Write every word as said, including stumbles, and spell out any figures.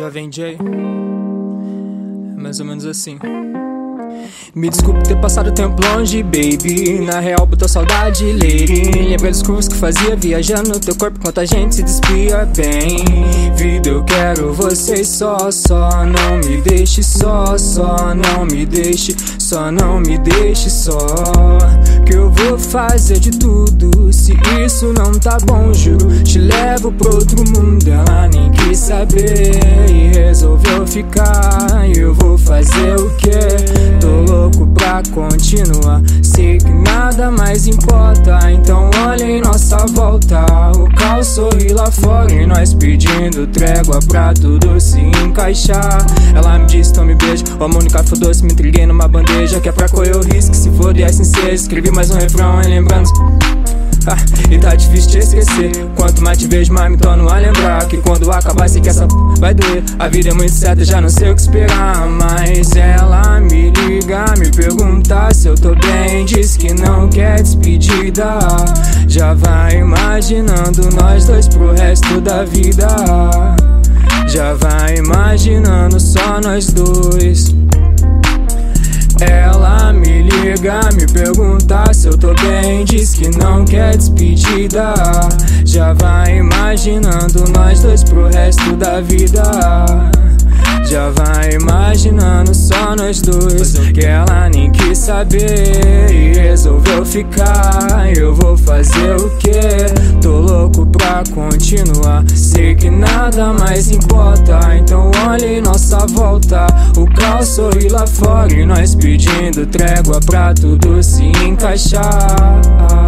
Jovem J, é mais ou menos assim. Me desculpe ter passado tempo longe, baby. Na real, botou saudade, lady. Lembra dos cursos que fazia viajando no teu corpo enquanto a gente se despia bem. Vida, eu quero você só, só. Não me deixe só, só. Não me deixe, só não me deixe só. Que eu vou fazer de tudo. Se isso não tá bom, juro, te levo pro outro mundo. Ela nem quis saber e resolveu ficar. Eu vou fazer o quê? Tô louco pra continuar. Sei que nada mais importa, então olha em nossa volta. O caos sorri lá fora e nós pedindo trégua pra tudo se encaixar. Ela me disse, então me beija. O amor nunca foi doce, me entreguei numa bandeja. Que é pra correr o risco, se for e assim seja. Escrevi mais um refrão em lembrança. Ah, e tá difícil de esquecer. Quanto mais te vejo, mais me torno a lembrar que quando acabar sei que essa p... vai doer. A vida é muito certa, já não sei o que esperar. Mas ela me liga, me pergunta se eu tô bem. Diz que não quer despedida. Já vai imaginando nós dois pro resto da vida. Já vai imaginando só nós dois. Ela me liga, me pergunta se eu tô bem. Diz que não quer despedida. Já vai imaginando nós dois pro resto da vida. Já vai imaginando só nós dois. Que ela nem quis saber e resolveu ficar. Eu vou fazer o quê? Tô louco pra continuar. Sei que nada mais importa, então olha em nossa volta. O caos sorri lá fora e nós pedindo trégua pra tudo se encaixar.